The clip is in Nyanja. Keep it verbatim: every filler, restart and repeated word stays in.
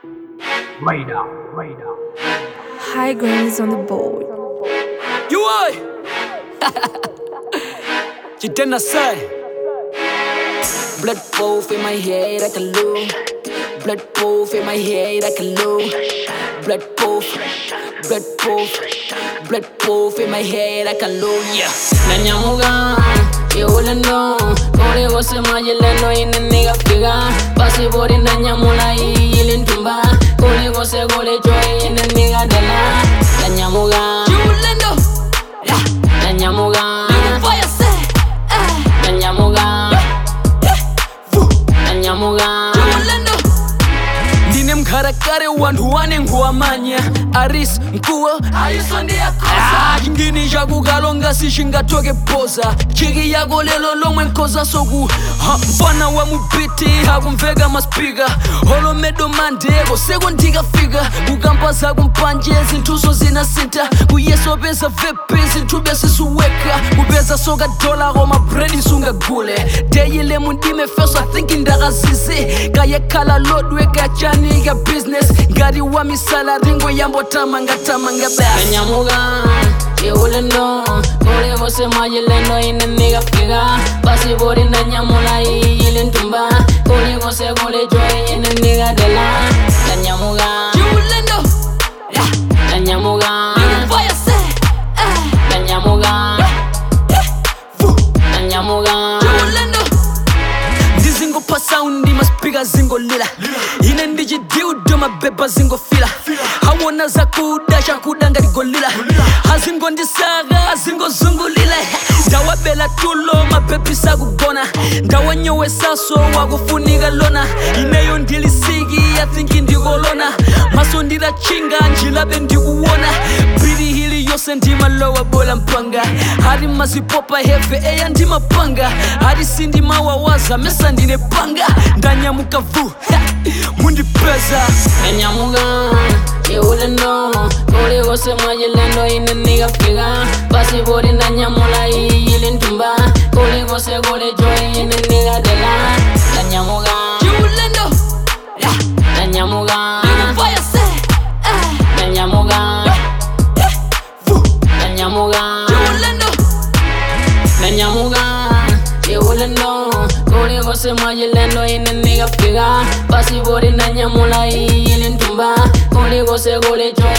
Radar, radar. High grain is on the board. You are. You didn't say. Blood wolf in my head, I can lose. Blood wolf in my head, I can lose. Blood wolf, blood wolf, blood wolf in my head, I can lose. Yeah. Nanyamuga, you wouldn't know. Kore was a magelano in a nigga figure. Passibody Nanyamula, yelling tumba. Kore was a gole joy in a nigga della. Nanyamuga, you wouldn't know. Nanyamuga, fire say. Nanyamuga, Nanyamuga. Ndine mkarakare wantu wane nguwamanya Aris mkuwa Aiso ndiya kosa Kingini jagu galonga si shingatoke poza Chigi yago lelo lomwe nkoza sogu Mpana wa mubiti hagu mvega maspiga Holo medo mandego sego ndiga figa Kugamba zagu mpanje zintuso zina sinta Kuyeso beza vepi zintube sisuweka Kubeza soga dola goma bredi sunga gule Deyile mundime feso I think indaga zizi Kaya kala lodwe gachani Nigga business, ngari wa misala ringo yambo tamanga tamanga bass. Nanyamuga, you wouldn't know. Kore vose majeleno in a nigga figure. Basi bori nanyamula yilin tumba. Kore vose gole joy in a nigga dela. Nanyamuga, you wouldn't know. Nanyamuga, fire say. Nanyamuga, Nanyamuga, you wouldn't know. Dizingo pa sound maspiga zingo lila. Ine ndiji diudo mabeba zingo fila Hawona za kudasha kudanga rigolila Hazingo ndisaga, hazingo zungu lila Dawa bela tulo, mabebi sagu gona Dawa nyowe saso, wagufuniga lona Ineyo ndili sigi, I think indigolona Maso ndira chinga, njilabe ndiguwona Bidi hili yose ndima lowa bola mpanga Hari mazipopa hefe, eya ndima panga Hari sindi mawawaza, mesa ndine panga Ndanyamuka vu, mundi pesa Nanyamuga, you wouldn't know Kore vose majeleno in a nigga figure Basi bori nanyamula yilin tumba Kore vose gole joy in a nigga dela Nanyamuga, you wouldn't know Nanyamuga, fire say Nanyamuga, Nanyamuga, you wouldn't know Nanyamuga, you wouldn't know Kore vose majeleno in a nigga figure Basi bori nanyamula yilin tumba Kore vose gole joy